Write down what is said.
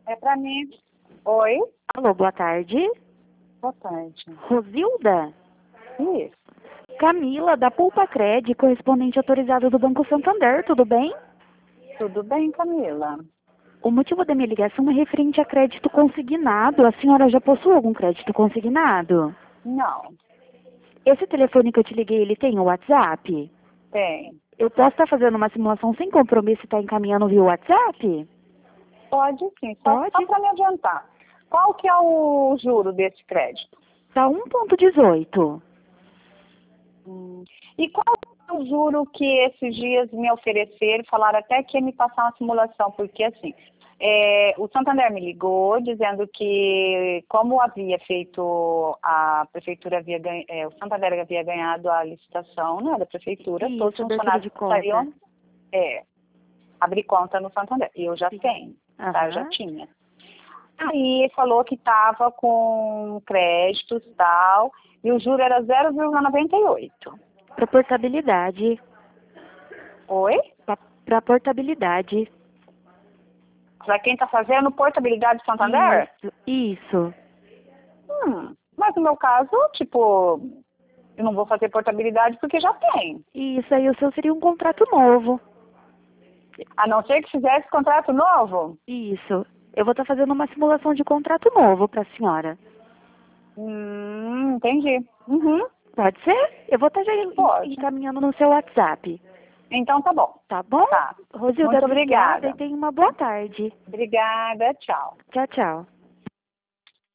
É pra mim. Oi? Alô, boa tarde. Boa tarde. Rosilda? Isso. Camila, da Pulpa Cred, correspondente autorizado do Banco Santander, tudo bem? Tudo bem, Camila? O motivo da minha ligação é referente a crédito consignado. A senhora já possui algum crédito consignado? Não, Esse telefone que eu te liguei, ele tem o WhatsApp? tem. Eu posso estar fazendo uma simulação sem compromisso e estar encaminhando via WhatsApp? Pode sim, só Pode? para me adiantar. Qual que é o juro desse crédito? Tá 1,18. E qual é o juro que esses dias me ofereceram, falaram até que ia me passar uma simulação, porque assim, o Santander me ligou dizendo que como havia feito, a prefeitura havia o Santander havia ganhado a licitação, né, da prefeitura, todos Isso, os abertura funcionários de conta. precisariam abrir conta no Santander. E eu já Sim. tenho, tá? Eu já Aham. tinha. Aí falou que estava com créditos e tal, e o juro era 0,98. Para portabilidade. Oi? Para portabilidade. Para quem está fazendo portabilidade do Santander? Isso. Mas no meu caso, tipo, eu não vou fazer portabilidade porque já tem. Isso aí, o seu seria um contrato novo. A não ser que fizesse contrato novo. Isso. Eu vou estar fazendo uma simulação de contrato novo para a senhora. Entendi. Uhum, Pode ser? Eu vou estar já pode. encaminhando no seu WhatsApp. Então tá bom. Tá bom? Tá. Rosilda, Muito obrigada e obrigada. tenha uma boa tarde. Obrigada, tchau. Tchau, tchau.